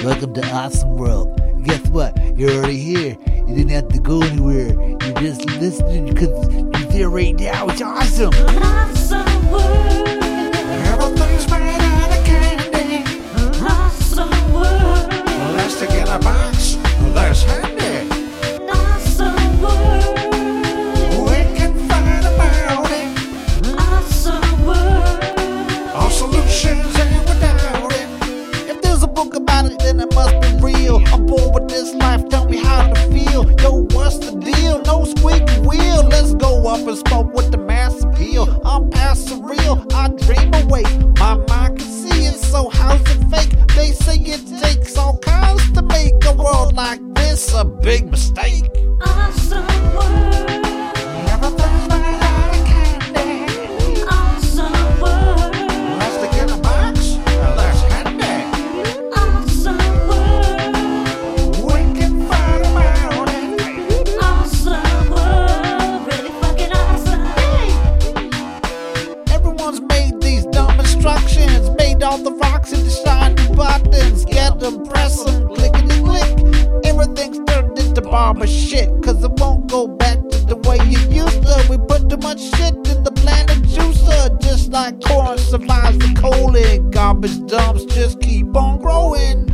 Welcome to Awesome World. Guess what? You're already here. You didn't have to go anywhere. You're just listening because you're there right now. It's awesome. Awesome world. Everything's made out of candy. Awesome world. Let's take in a box. Let's handy. Awesome world. We can find about it. Awesome world. All solutions and without it. If there's a book about it, then it must be real. I'm bored with this life. Tell me how to feel. Yo, what's the deal? No squeaky wheel. Let's go up and smoke with the mass appeal. I'm past surreal. I dream away. My mind can see it. So how's it fake? They say it takes all kinds to make a world like this a big mistake. Awesome world. Everything's made out of candy. Awesome world. Let's take in a box. Let's handy. Awesome world. We can find about it. Awesome world. Really fucking awesome. Everyone's made these dumb instructions. Made all the rocks into shiny buttons. Get them, press them, clickety click. Everything's turned into barber shit. Cause it won't go back to the way it used to. We put too much shit in the planet juicer. Just like corn survives the colon. Garbage dumps just keep on growing.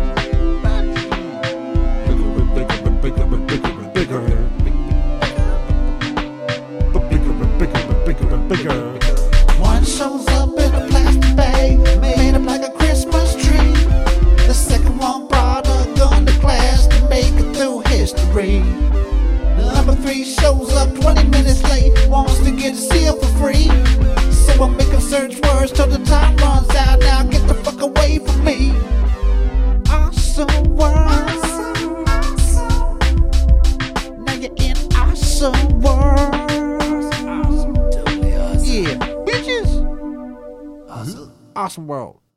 One shows up in a plastic bag, made up like a Christmas tree. The second one brought a gun to class to make it through history. Number 3 shows up 20 minutes late, wants to get a seal for free. So I'm making search words till the time runs out. Now get the fuck away from me. Awesome world. Now you're in awesome world. Yeah, bitches. Awesome. Awesome world.